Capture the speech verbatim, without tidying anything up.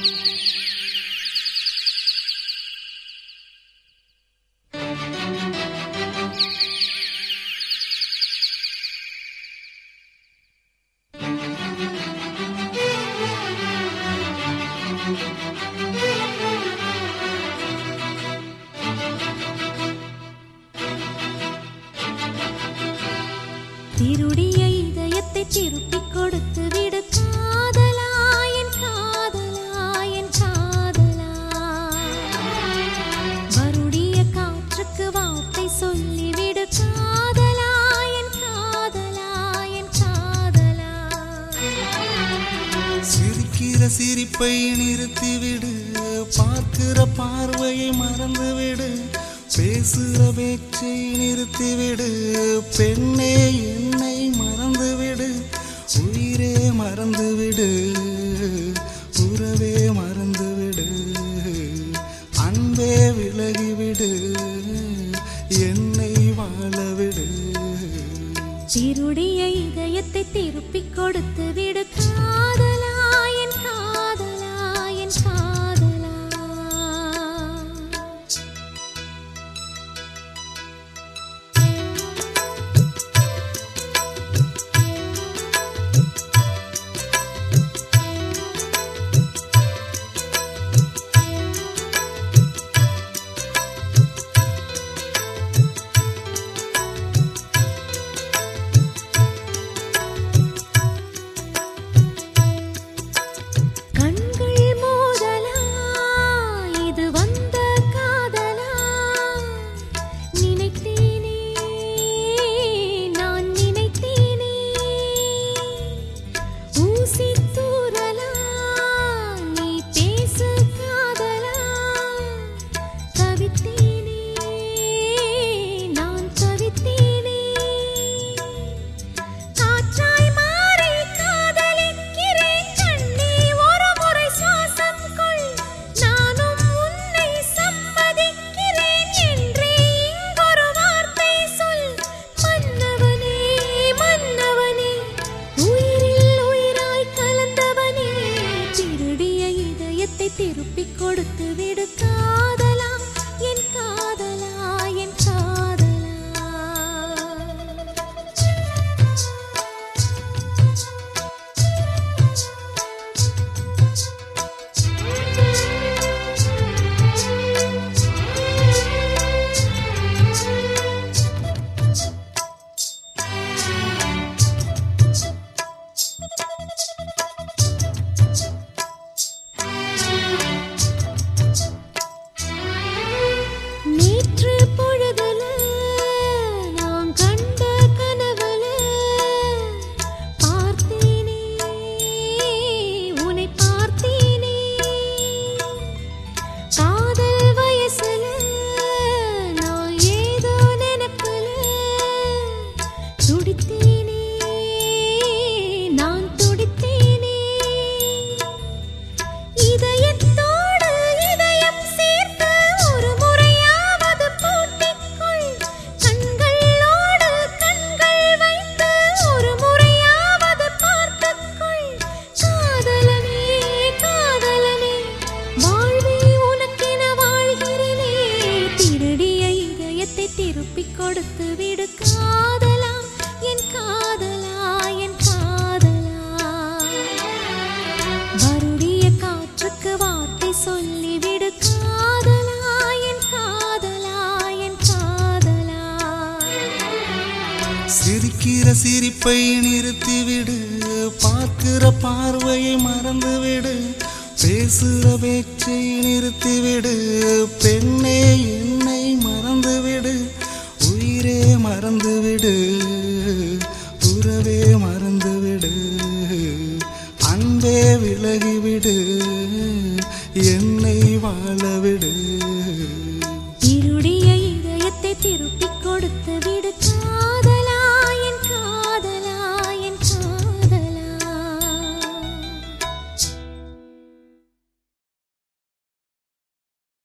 திருடிய இதயத்தை திருப்பிக் கொடுத்து விடு காதலா, என் காதலா, என் காதலா. வருடிய காற்றுக்கு வார்த்தை சொல்லிவிடு காதலா, என் காதலா, என் காதலா. சிரிக்கிற சிரிப்பை நிறுத்திவிடு, பார்க்கிற பார்வையை மறந்துவிடு, பேசுகிற பேச்சை நிறுத்திவிடு, பெண்ணே என்னை மறந்துவிடு, உயிரே மறந்துவிடு, உறவே மறந்துவிடு, அன்பே விலகிவிடு, என்னை வாழவிடு. திருடிய இதயத்தை திருப்பிக் கொடுத்து விடு காதலா, என் காதலா, என் காதலா. திருப்பிக் கொடுத்து விடு காதலா, என் காதலா, என் காதலா. நேற்று பொழுதுல நான் கண்ட கனவுல பார்த்தேனே, உன்னை பார்த்தேனே. காதல் வயசுல நான் ஏதோ நினைப்புல துடித்தேனே, நான் துடித்தேனே. இதயத்தோடு இதயம் சேர்த்து ஒரு முறையாவது பூட்டிக்கொள், கண்களோடு கண்கள் வைத்து ஒரு முறையாவது பார்த்துக்கொள். காதலனே, காதலனே, வாழ்வே உனக்கென வாழ்கிறேனே. திருடிய இதயத்தை திருப்பிக் கொடுத்து விடு காதலா, என் காதலா, என் காதலா. வருடிய காற்றுக்கு வார்த்தை சொல்லிவிடு காதலா, என் காதலா, என் காதலா. சிரிக்கிற சிரிப்பை நிறுத்திவிடு, பார்க்கிற பார்வையை மறந்துவிடு, பேசுகிற பேச்சை நிறுத்திவிடு, பெண்ணே என்னை மறந்துவிடு, உயிரே மறந்துவிடு, உறவே மறந்துவிடு, அன்பே விலகிவிடு, என்னை வாழவிடு.